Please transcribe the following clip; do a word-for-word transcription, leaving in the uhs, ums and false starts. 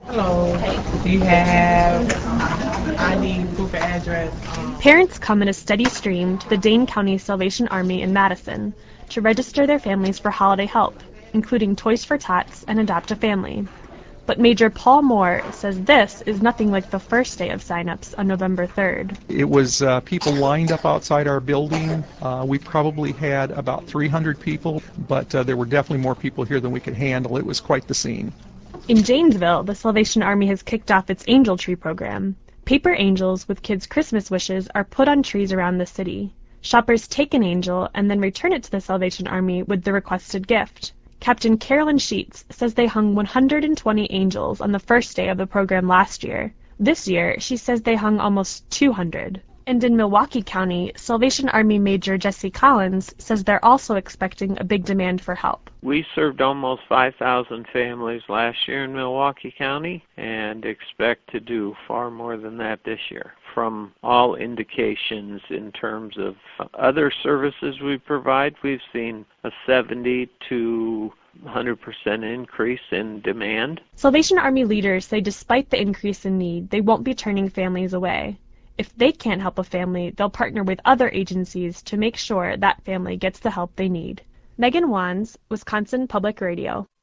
Hello. Do you have I need proof of address? Um, Parents come in a steady stream to the Dane County Salvation Army in Madison to register their families for holiday help, including Toys for Tots and Adopt a Family. But Major Paul Moore says this is nothing like the first day of sign-ups on November third. It was uh, people lined up outside our building. Uh, we probably had about three hundred people, but uh, there were definitely more people here than we could handle. It was quite the scene. In Janesville, the Salvation Army has kicked off its Angel Tree program. Paper angels with kids' Christmas wishes are put on trees around the city. Shoppers take an angel and then return it to the Salvation Army with the requested gift. Captain Carolyn Sheets says they hung one hundred twenty angels on the first day of the program last year. This year, she says they hung almost two hundred. And in Milwaukee County, Salvation Army Major Jesse Collins says they're also expecting a big demand for help. We served almost five thousand families last year in Milwaukee County and expect to do far more than that this year. From all indications in terms of other services we provide, we've seen a seventy to one hundred percent increase in demand. Salvation Army leaders say despite the increase in need, they won't be turning families away. If they can't help a family, they'll partner with other agencies to make sure that family gets the help they need. Megan Wands, Wisconsin Public Radio.